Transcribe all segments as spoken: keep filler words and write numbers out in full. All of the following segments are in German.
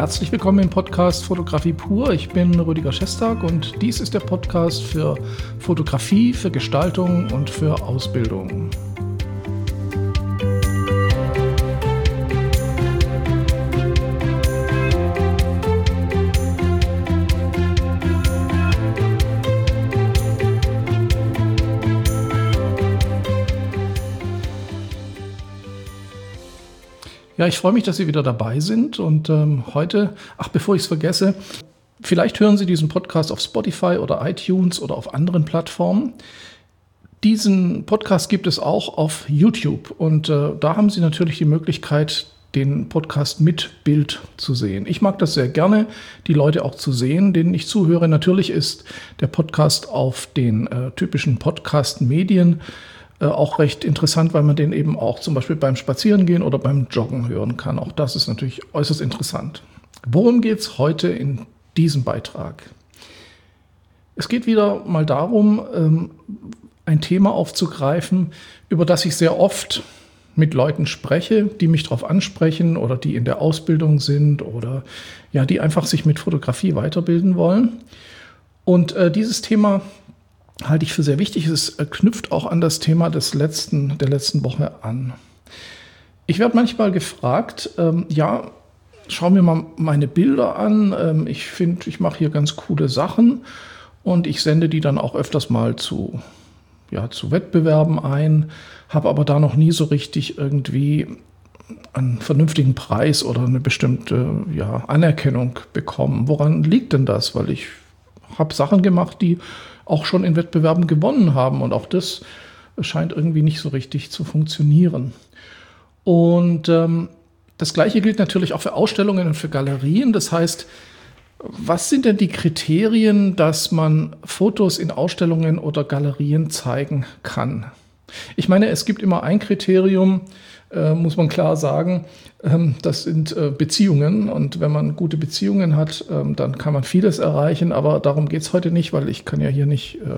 Herzlich willkommen im Podcast Fotografie pur. Ich bin Rüdiger Schestag und dies ist der Podcast für Fotografie, für Gestaltung und für Ausbildung. Ja, ich freue mich, dass Sie wieder dabei sind und ähm, heute, ach, bevor ich es vergesse, vielleicht hören Sie diesen Podcast auf Spotify oder iTunes oder auf anderen Plattformen. Diesen Podcast gibt es auch auf YouTube und äh, da haben Sie natürlich die Möglichkeit, den Podcast mit Bild zu sehen. Ich mag das sehr gerne, die Leute auch zu sehen, denen ich zuhöre. Natürlich ist der Podcast auf den äh, typischen Podcast-Medien auch recht interessant, weil man den eben auch zum Beispiel beim Spazierengehen oder beim Joggen hören kann. Auch das ist natürlich äußerst interessant. Worum geht es heute in diesem Beitrag? Es geht wieder mal darum, ein Thema aufzugreifen, über das ich sehr oft mit Leuten spreche, die mich darauf ansprechen oder die in der Ausbildung sind oder ja, die einfach sich mit Fotografie weiterbilden wollen. Und äh, dieses Thema halte ich für sehr wichtig. Es knüpft auch an das Thema des letzten, der letzten Woche an. Ich werde manchmal gefragt, ähm, ja, schau mir mal meine Bilder an. Ähm, ich finde, ich mache hier ganz coole Sachen und ich sende die dann auch öfters mal zu, ja, zu Wettbewerben ein, habe aber da noch nie so richtig irgendwie einen vernünftigen Preis oder eine bestimmte ja, Anerkennung bekommen. Woran liegt denn das? Weil ich habe Sachen gemacht, die auch schon in Wettbewerben gewonnen haben. Und auch das scheint irgendwie nicht so richtig zu funktionieren. Und ähm, das Gleiche gilt natürlich auch für Ausstellungen und für Galerien. Das heißt, was sind denn die Kriterien, dass man Fotos in Ausstellungen oder Galerien zeigen kann? Ich meine, es gibt immer ein Kriterium, äh, muss man klar sagen, ähm, das sind äh, Beziehungen. Und wenn man gute Beziehungen hat, ähm, dann kann man vieles erreichen. Aber darum geht es heute nicht, weil ich kann ja hier nicht äh,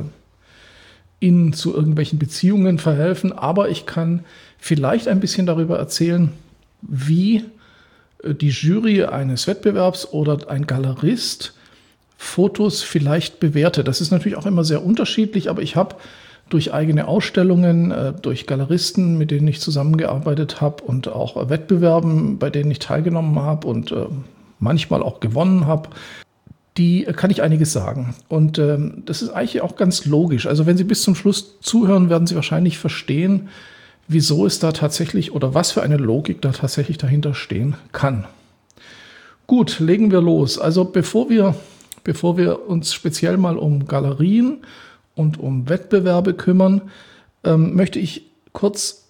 Ihnen zu irgendwelchen Beziehungen verhelfen. Aber ich kann vielleicht ein bisschen darüber erzählen, wie äh, die Jury eines Wettbewerbs oder ein Galerist Fotos vielleicht bewertet. Das ist natürlich auch immer sehr unterschiedlich, aber ich habe durch eigene Ausstellungen, durch Galeristen, mit denen ich zusammengearbeitet habe und auch Wettbewerben, bei denen ich teilgenommen habe und manchmal auch gewonnen habe, die kann ich einiges sagen. Und das ist eigentlich auch ganz logisch. Also wenn Sie bis zum Schluss zuhören, werden Sie wahrscheinlich verstehen, wieso es da tatsächlich oder was für eine Logik da tatsächlich dahinter stehen kann. Gut, legen wir los. Also bevor wir, bevor wir uns speziell mal um Galerien und um Wettbewerbe kümmern, ähm, möchte ich kurz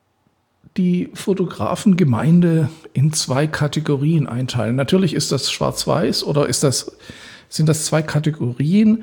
die Fotografengemeinde in zwei Kategorien einteilen. Natürlich ist das schwarz-weiß oder ist das, sind das zwei Kategorien,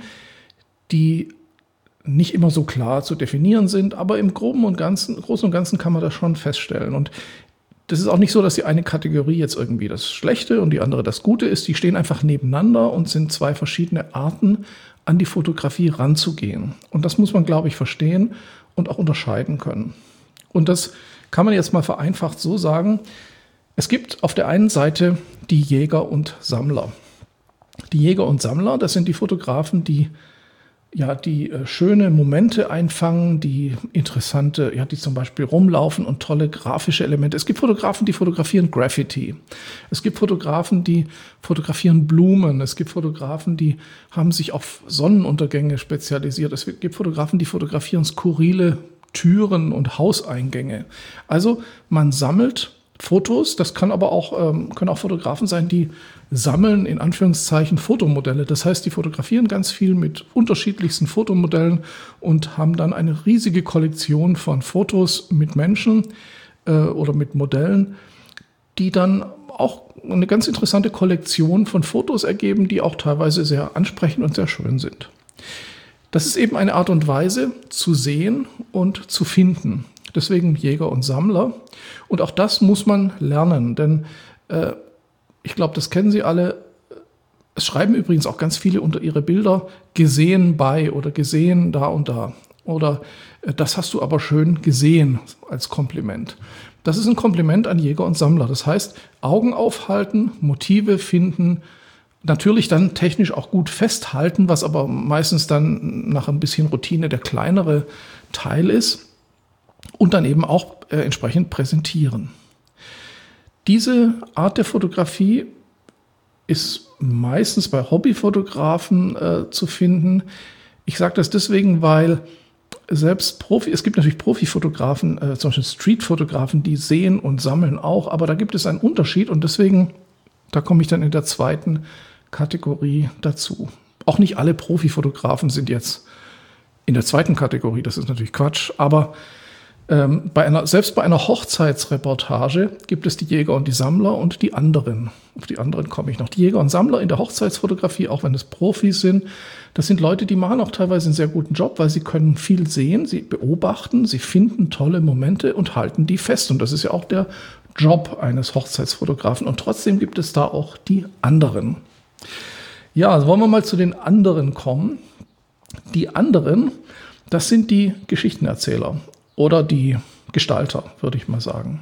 die nicht immer so klar zu definieren sind, aber im Groben und Ganzen, Großen und Ganzen kann man das schon feststellen. Und das ist auch nicht so, dass die eine Kategorie jetzt irgendwie das Schlechte und die andere das Gute ist. Die stehen einfach nebeneinander und sind zwei verschiedene Arten, an die Fotografie ranzugehen. Und das muss man, glaube ich, verstehen und auch unterscheiden können. Und das kann man jetzt mal vereinfacht so sagen. Es gibt auf der einen Seite die Jäger und Sammler. Die Jäger und Sammler, das sind die Fotografen, die ja, die äh, schöne Momente einfangen, die interessante, ja, die zum Beispiel rumlaufen und tolle grafische Elemente. Es gibt Fotografen, die fotografieren Graffiti. Es gibt Fotografen, die fotografieren Blumen. Es gibt Fotografen, die haben sich auf Sonnenuntergänge spezialisiert. Es gibt Fotografen, die fotografieren skurrile Türen und Hauseingänge. Also man sammelt Fotos, das kann aber auch, ähm, können auch Fotografen sein, die sammeln in Anführungszeichen Fotomodelle. Das heißt, die fotografieren ganz viel mit unterschiedlichsten Fotomodellen und haben dann eine riesige Kollektion von Fotos mit Menschen äh, oder mit Modellen, die dann auch eine ganz interessante Kollektion von Fotos ergeben, die auch teilweise sehr ansprechend und sehr schön sind. Das ist eben eine Art und Weise zu sehen und zu finden. Deswegen Jäger und Sammler. Und auch das muss man lernen, denn äh, ich glaube, das kennen Sie alle. Es schreiben übrigens auch ganz viele unter ihre Bilder gesehen bei oder gesehen da und da. oder äh, das hast du aber schön gesehen als Kompliment. Das ist ein Kompliment an Jäger und Sammler. Das heißt, Augen aufhalten, Motive finden, natürlich dann technisch auch gut festhalten, was aber meistens dann nach ein bisschen Routine der kleinere Teil ist, und dann eben auch äh, entsprechend präsentieren. Diese Art der Fotografie ist meistens bei Hobbyfotografen äh, zu finden. Ich sage das deswegen, weil selbst Profi, es gibt natürlich Profifotografen, äh, zum Beispiel Streetfotografen, die sehen und sammeln auch, aber da gibt es einen Unterschied und deswegen, da komme ich dann in der zweiten Kategorie dazu. Auch nicht alle Profifotografen sind jetzt in der zweiten Kategorie, das ist natürlich Quatsch, aber ähm, bei einer, selbst bei einer Hochzeitsreportage gibt es die Jäger und die Sammler und die anderen. Auf die anderen komme ich noch. Die Jäger und Sammler in der Hochzeitsfotografie, auch wenn es Profis sind, das sind Leute, die machen auch teilweise einen sehr guten Job, weil sie können viel sehen, sie beobachten, sie finden tolle Momente und halten die fest. Und das ist ja auch der Job eines Hochzeitsfotografen. Und trotzdem gibt es da auch die anderen. Ja, also wollen wir mal zu den anderen kommen. Die anderen, das sind die Geschichtenerzähler oder die Gestalter, würde ich mal sagen.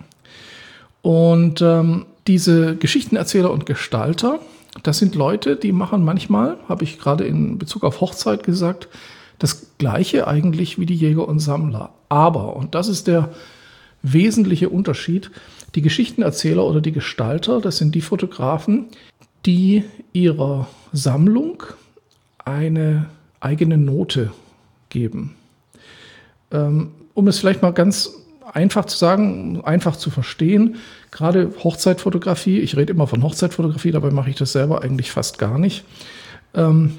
Und ähm, diese Geschichtenerzähler und Gestalter, das sind Leute, die machen manchmal, habe ich gerade in Bezug auf Hochzeit gesagt, das Gleiche eigentlich wie die Jäger und Sammler. Aber, und das ist der wesentliche Unterschied, die Geschichtenerzähler oder die Gestalter, das sind die Fotografen, die ihrer Sammlung eine eigene Note geben. Ähm, um es vielleicht mal ganz einfach zu sagen, einfach zu verstehen, gerade Hochzeitfotografie, ich rede immer von Hochzeitfotografie, dabei mache ich das selber eigentlich fast gar nicht. Ähm,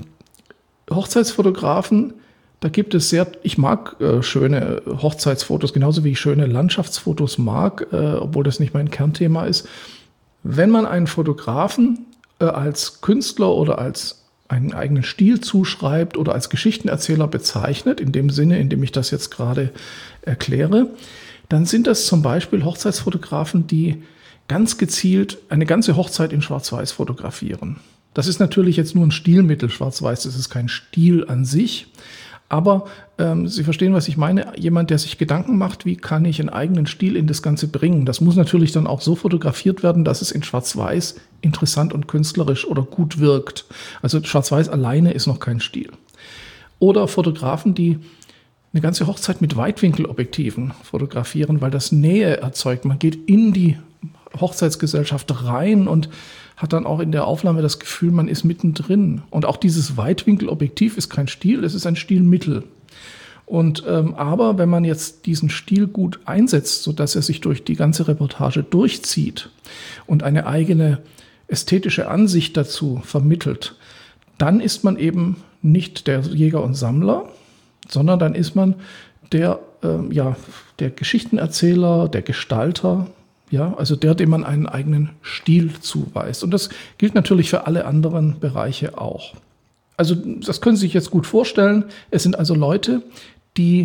Hochzeitsfotografen, da gibt es sehr, ich mag äh, schöne Hochzeitsfotos, genauso wie ich schöne Landschaftsfotos mag, äh, obwohl das nicht mein Kernthema ist. Wenn man einen Fotografen äh, als Künstler oder als einen eigenen Stil zuschreibt oder als Geschichtenerzähler bezeichnet, in dem Sinne, in dem ich das jetzt gerade erkläre, dann sind das zum Beispiel Hochzeitsfotografen, die ganz gezielt eine ganze Hochzeit in Schwarz-Weiß fotografieren. Das ist natürlich jetzt nur ein Stilmittel, Schwarz-Weiß, das ist kein Stil an sich, aber ähm, Sie verstehen, was ich meine. Jemand, der sich Gedanken macht, wie kann ich einen eigenen Stil in das Ganze bringen. Das muss natürlich dann auch so fotografiert werden, dass es in Schwarz-Weiß interessant und künstlerisch oder gut wirkt. Also Schwarz-Weiß alleine ist noch kein Stil. Oder Fotografen, die eine ganze Hochzeit mit Weitwinkelobjektiven fotografieren, weil das Nähe erzeugt. Man geht in die Hochzeitsgesellschaft rein und hat dann auch in der Aufnahme das Gefühl, man ist mittendrin. Und auch dieses Weitwinkelobjektiv ist kein Stil, es ist ein Stilmittel. Und ähm, aber wenn man jetzt diesen Stil gut einsetzt, sodass er sich durch die ganze Reportage durchzieht und eine eigene ästhetische Ansicht dazu vermittelt, dann ist man eben nicht der Jäger und Sammler, sondern dann ist man der, äh, ja, der Geschichtenerzähler, der Gestalter, ja, also der, dem man einen eigenen Stil zuweist. Und das gilt natürlich für alle anderen Bereiche auch. Also das können Sie sich jetzt gut vorstellen. Es sind also Leute, die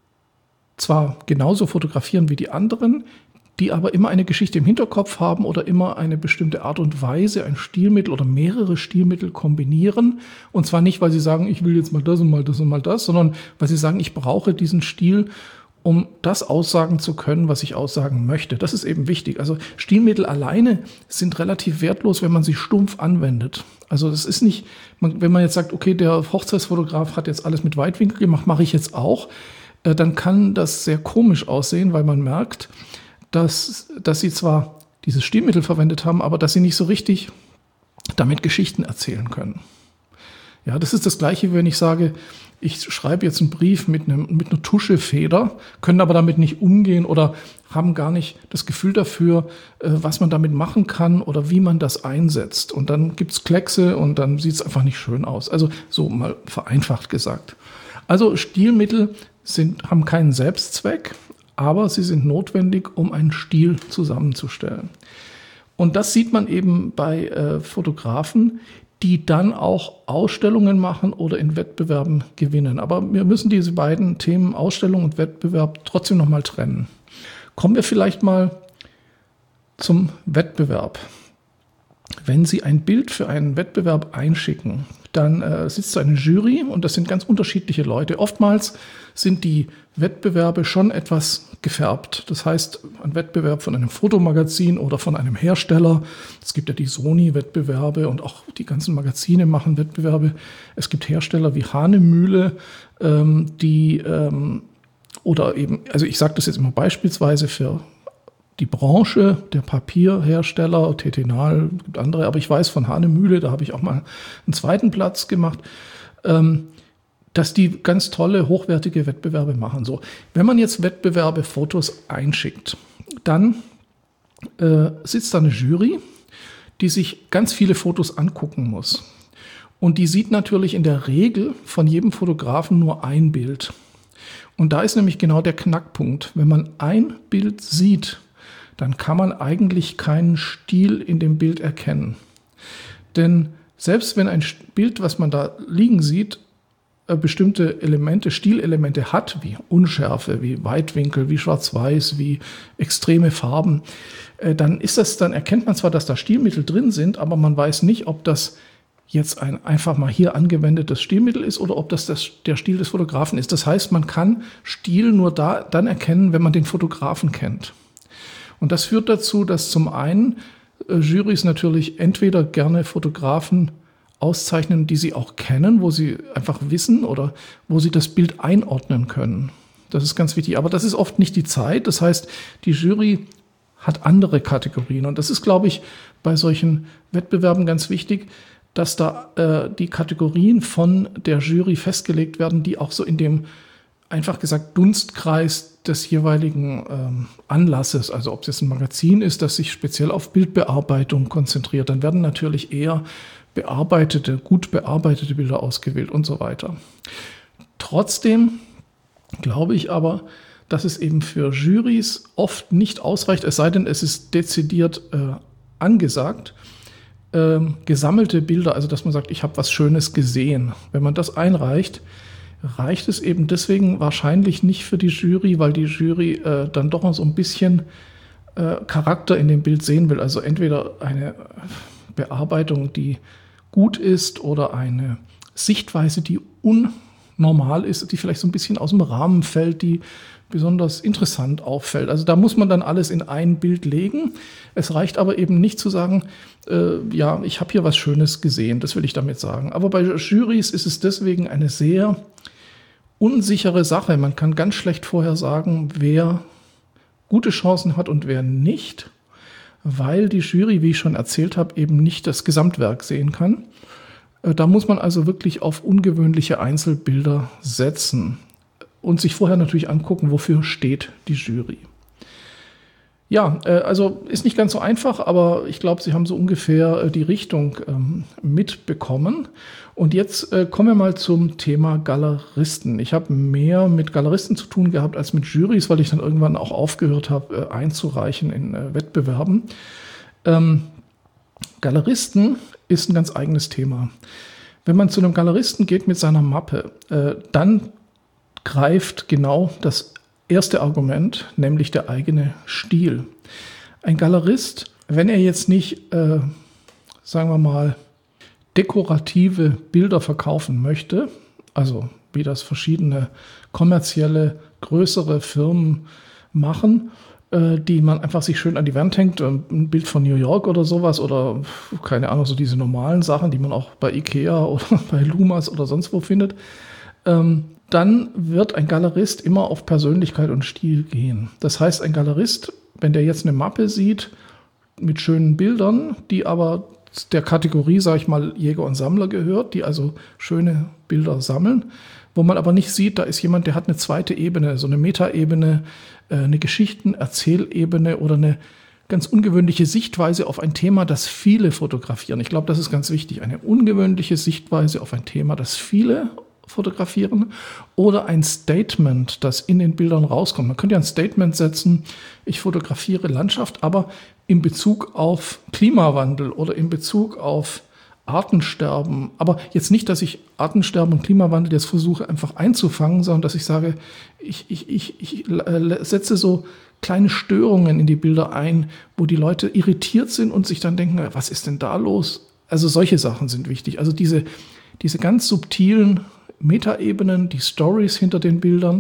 zwar genauso fotografieren wie die anderen, die aber immer eine Geschichte im Hinterkopf haben oder immer eine bestimmte Art und Weise, ein Stilmittel oder mehrere Stilmittel kombinieren. Und zwar nicht, weil sie sagen, ich will jetzt mal das und mal das und mal das, sondern weil sie sagen, ich brauche diesen Stil, um das aussagen zu können, was ich aussagen möchte. Das ist eben wichtig. Also Stilmittel alleine sind relativ wertlos, wenn man sie stumpf anwendet. Also das ist nicht, wenn man jetzt sagt, okay, der Hochzeitsfotograf hat jetzt alles mit Weitwinkel gemacht, mache ich jetzt auch, dann kann das sehr komisch aussehen, weil man merkt, dass, dass sie zwar dieses Stilmittel verwendet haben, aber dass sie nicht so richtig damit Geschichten erzählen können. Ja, das ist das Gleiche, wenn ich sage, ich schreibe jetzt einen Brief mit, einem, mit einer Tuschefeder, können aber damit nicht umgehen oder haben gar nicht das Gefühl dafür, was man damit machen kann oder wie man das einsetzt. Und dann gibt es Kleckse und dann sieht es einfach nicht schön aus. Also so mal vereinfacht gesagt. Also Stilmittel sind, haben keinen Selbstzweck, aber sie sind notwendig, um einen Stil zusammenzustellen. Und das sieht man eben bei äh, Fotografen, die dann auch Ausstellungen machen oder in Wettbewerben gewinnen. Aber wir müssen diese beiden Themen Ausstellung und Wettbewerb trotzdem nochmal trennen. Kommen wir vielleicht mal zum Wettbewerb. Wenn Sie ein Bild für einen Wettbewerb einschicken, dann äh, sitzt da eine Jury und das sind ganz unterschiedliche Leute. Oftmals sind die Wettbewerbe schon etwas gefärbt. Das heißt, ein Wettbewerb von einem Fotomagazin oder von einem Hersteller. Es gibt ja die Sony-Wettbewerbe und auch die ganzen Magazine machen Wettbewerbe. Es gibt Hersteller wie Hanemühle, ähm, die ähm, oder eben, also ich sage das jetzt immer beispielsweise für die Branche der Papierhersteller, Tetinal, gibt andere, aber ich weiß von Hanemühle, da habe ich auch mal einen zweiten Platz gemacht, ähm, dass die ganz tolle, hochwertige Wettbewerbe machen. So, wenn man jetzt Wettbewerbe, Fotos einschickt, dann äh, sitzt da eine Jury, die sich ganz viele Fotos angucken muss. Und die sieht natürlich in der Regel von jedem Fotografen nur ein Bild. Und da ist nämlich genau der Knackpunkt. Wenn man ein Bild sieht, dann kann man eigentlich keinen Stil in dem Bild erkennen. Denn selbst wenn ein Bild, was man da liegen sieht, bestimmte Elemente, Stilelemente hat, wie Unschärfe, wie Weitwinkel, wie Schwarz-Weiß, wie extreme Farben, dann ist das, dann erkennt man zwar, dass da Stilmittel drin sind, aber man weiß nicht, ob das jetzt ein einfach mal hier angewendetes Stilmittel ist oder ob das, das der Stil des Fotografen ist. Das heißt, man kann Stil nur da, dann erkennen, wenn man den Fotografen kennt. Und das führt dazu, dass zum einen äh, Jurys natürlich entweder gerne Fotografen auszeichnen, die sie auch kennen, wo sie einfach wissen oder wo sie das Bild einordnen können. Das ist ganz wichtig. Aber das ist oft nicht die Zeit. Das heißt, die Jury hat andere Kategorien. Und das ist, glaube ich, bei solchen Wettbewerben ganz wichtig, dass da äh, die Kategorien von der Jury festgelegt werden, die auch so in dem, einfach gesagt, Dunstkreis des jeweiligen ähm, Anlasses, also ob es jetzt ein Magazin ist, das sich speziell auf Bildbearbeitung konzentriert, dann werden natürlich eher bearbeitete, gut bearbeitete Bilder ausgewählt und so weiter. Trotzdem glaube ich aber, dass es eben für Jurys oft nicht ausreicht, es sei denn, es ist dezidiert äh, angesagt, äh, gesammelte Bilder, also dass man sagt, ich habe was Schönes gesehen. Wenn man das einreicht, reicht es eben deswegen wahrscheinlich nicht für die Jury, weil die Jury äh, dann doch noch so ein bisschen äh, Charakter in dem Bild sehen will. Also entweder eine Bearbeitung, die gut ist oder eine Sichtweise, die unnormal ist, die vielleicht so ein bisschen aus dem Rahmen fällt, die besonders interessant auffällt. Also da muss man dann alles in ein Bild legen. Es reicht aber eben nicht zu sagen, äh, ja, ich habe hier was Schönes gesehen, das will ich damit sagen. Aber bei Jurys ist es deswegen eine sehr unsichere Sache. Man kann ganz schlecht vorher sagen, wer gute Chancen hat und wer nicht, weil die Jury, wie ich schon erzählt habe, eben nicht das Gesamtwerk sehen kann. Da muss man also wirklich auf ungewöhnliche Einzelbilder setzen und sich vorher natürlich angucken, wofür steht die Jury. Ja, also ist nicht ganz so einfach, aber ich glaube, Sie haben so ungefähr die Richtung ähm, mitbekommen. Und jetzt äh, kommen wir mal zum Thema Galeristen. Ich habe mehr mit Galeristen zu tun gehabt als mit Jurys, weil ich dann irgendwann auch aufgehört habe, äh, einzureichen in äh, Wettbewerben. Ähm, Galeristen ist ein ganz eigenes Thema. Wenn man zu einem Galeristen geht mit seiner Mappe, äh, dann greift genau das erste Argument, nämlich der eigene Stil. Ein Galerist, wenn er jetzt nicht, äh, sagen wir mal, dekorative Bilder verkaufen möchte, also wie das verschiedene kommerzielle, größere Firmen machen, äh, die man einfach sich schön an die Wand hängt, ein Bild von New York oder sowas oder keine Ahnung, so diese normalen Sachen, die man auch bei Ikea oder bei Lumas oder sonst wo findet, ähm, dann wird ein Galerist immer auf Persönlichkeit und Stil gehen. Das heißt, ein Galerist, wenn der jetzt eine Mappe sieht mit schönen Bildern, die aber der Kategorie, sage ich mal, Jäger und Sammler gehört, die also schöne Bilder sammeln, wo man aber nicht sieht, da ist jemand, der hat eine zweite Ebene, so eine Metaebene, eine Geschichten-Erzählebene oder eine ganz ungewöhnliche Sichtweise auf ein Thema, das viele fotografieren. Ich glaube, das ist ganz wichtig, eine ungewöhnliche Sichtweise auf ein Thema, das viele fotografieren oder ein Statement, das in den Bildern rauskommt. Man könnte ja ein Statement setzen, ich fotografiere Landschaft, aber in Bezug auf Klimawandel oder in Bezug auf Artensterben. Aber jetzt nicht, dass ich Artensterben und Klimawandel jetzt versuche einfach einzufangen, sondern dass ich sage, ich, ich, ich, ich setze so kleine Störungen in die Bilder ein, wo die Leute irritiert sind und sich dann denken, was ist denn da los? Also solche Sachen sind wichtig. Also diese diese ganz subtilen Metaebenen, die Stories hinter den Bildern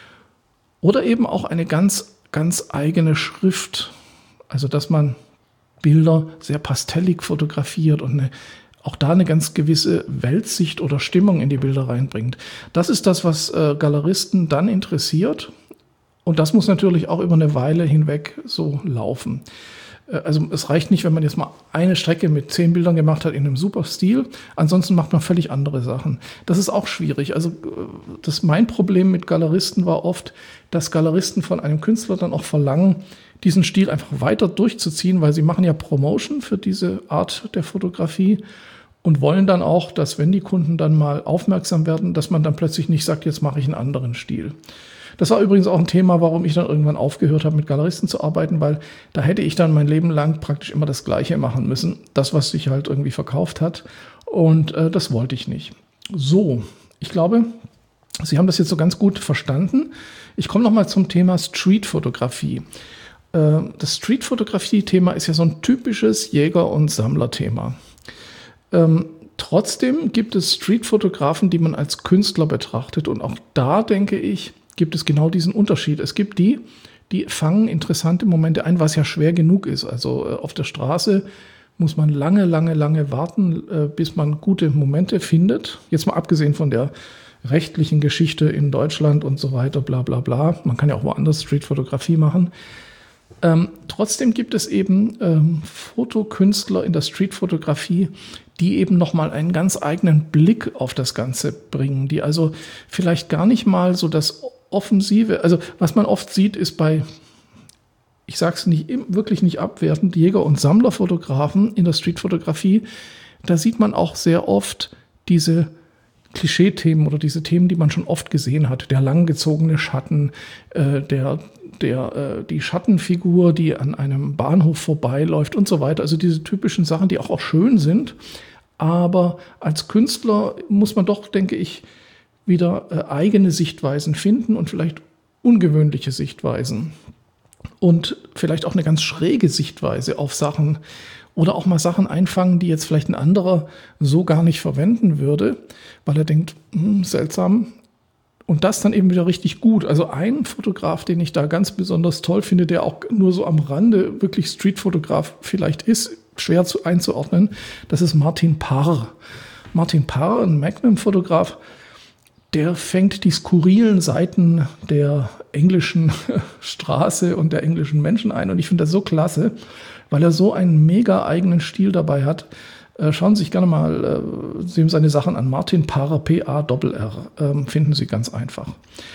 oder eben auch eine ganz, ganz eigene Schrift. Also dass man Bilder sehr pastellig fotografiert und eine, auch da eine ganz gewisse Weltsicht oder Stimmung in die Bilder reinbringt. Das ist das, was äh, Galeristen dann interessiert. Und das muss natürlich auch über eine Weile hinweg so laufen. Äh, also es reicht nicht, wenn man jetzt mal eine Strecke mit zehn Bildern gemacht hat in einem super Stil. Ansonsten macht man völlig andere Sachen. Das ist auch schwierig. Also das mein Problem mit Galeristen war oft, dass Galeristen von einem Künstler dann auch verlangen, diesen Stil einfach weiter durchzuziehen, weil sie machen ja Promotion für diese Art der Fotografie und wollen dann auch, dass wenn die Kunden dann mal aufmerksam werden, dass man dann plötzlich nicht sagt, jetzt mache ich einen anderen Stil. Das war übrigens auch ein Thema, warum ich dann irgendwann aufgehört habe, mit Galeristen zu arbeiten, weil da hätte ich dann mein Leben lang praktisch immer das Gleiche machen müssen. Das, was sich halt irgendwie verkauft hat. Und äh, das wollte ich nicht. So, ich glaube, Sie haben das jetzt so ganz gut verstanden. Ich komme nochmal zum Thema Streetfotografie. Äh, das Streetfotografie-Thema ist ja so ein typisches Jäger- und Sammlerthema. Ähm, trotzdem gibt es Streetfotografen, die man als Künstler betrachtet. Und auch da, denke ich, gibt es genau diesen Unterschied. Es gibt die, die fangen interessante Momente ein, was ja schwer genug ist. Also äh, auf der Straße muss man lange, lange, lange warten, äh, bis man gute Momente findet. Jetzt mal abgesehen von der rechtlichen Geschichte in Deutschland und so weiter, bla bla bla. Man kann ja auch woanders Streetfotografie machen. Ähm, trotzdem gibt es eben ähm, Fotokünstler in der Streetfotografie, die eben nochmal einen ganz eigenen Blick auf das Ganze bringen, die also vielleicht gar nicht mal so das Offensive, also was man oft sieht, ist bei, ich sage es nicht, wirklich nicht abwertend, Jäger- und Sammlerfotografen in der Streetfotografie, da sieht man auch sehr oft diese Klischee-Themen oder diese Themen, die man schon oft gesehen hat. Der langgezogene Schatten, äh, der, der, äh, die Schattenfigur, die an einem Bahnhof vorbeiläuft und so weiter. Also diese typischen Sachen, die auch, auch schön sind. Aber als Künstler muss man doch, denke ich, wieder äh, eigene Sichtweisen finden und vielleicht ungewöhnliche Sichtweisen. Und vielleicht auch eine ganz schräge Sichtweise auf Sachen. Oder auch mal Sachen einfangen, die jetzt vielleicht ein anderer so gar nicht verwenden würde, weil er denkt, hm, seltsam. Und das dann eben wieder richtig gut. Also ein Fotograf, den ich da ganz besonders toll finde, der auch nur so am Rande wirklich Streetfotograf vielleicht ist, schwer zu, einzuordnen, das ist Martin Parr. Martin Parr, ein Magnum-Fotograf, der fängt die skurrilen Seiten der englischen Straße und der englischen Menschen ein. Und ich finde das so klasse, weil er so einen mega eigenen Stil dabei hat. Äh, schauen Sie sich gerne mal äh, sehen seine Sachen an. Martin Parr, P A R R, ähm, finden Sie ganz einfach.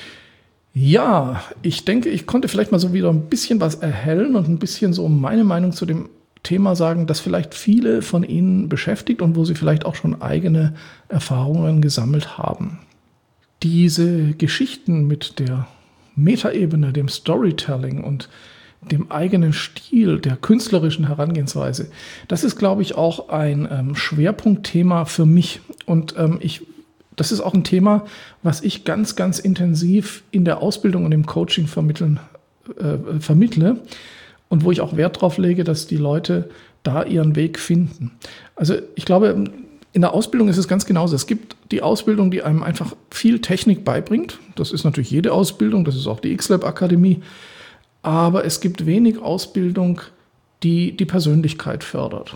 Ja, ich denke, ich konnte vielleicht mal so wieder ein bisschen was erhellen und ein bisschen so meine Meinung zu dem Thema sagen, das vielleicht viele von Ihnen beschäftigt und wo Sie vielleicht auch schon eigene Erfahrungen gesammelt haben. Diese Geschichten mit der Metaebene, dem Storytelling und dem eigenen Stil, der künstlerischen Herangehensweise, das ist, glaube ich, auch ein ähm, Schwerpunktthema für mich. Und ähm, ich, das ist auch ein Thema, was ich ganz, ganz intensiv in der Ausbildung und im Coaching vermitteln, äh, vermittle und wo ich auch Wert drauf lege, dass die Leute da ihren Weg finden. Also ich glaube, in der Ausbildung ist es ganz genauso. Es gibt die Ausbildung, die einem einfach viel Technik beibringt. Das ist natürlich jede Ausbildung, das ist auch die X-Lab-Akademie. Aber es gibt wenig Ausbildung, die die Persönlichkeit fördert.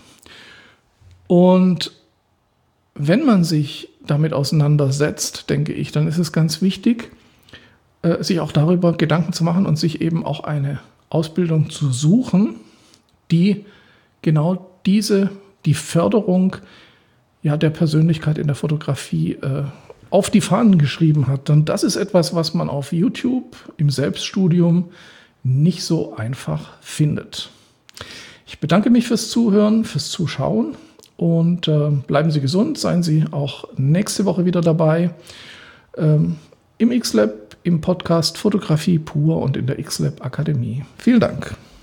Und wenn man sich damit auseinandersetzt, denke ich, dann ist es ganz wichtig, sich auch darüber Gedanken zu machen und sich eben auch eine Ausbildung zu suchen, die genau diese, die Förderung ja, der Persönlichkeit in der Fotografie äh, auf die Fahnen geschrieben hat. Und das ist etwas, was man auf YouTube im Selbststudium nicht so einfach findet. Ich bedanke mich fürs Zuhören, fürs Zuschauen und äh, bleiben Sie gesund, seien Sie auch nächste Woche wieder dabei ähm, im X-Lab, im Podcast Fotografie pur und in der X-Lab Akademie. Vielen Dank.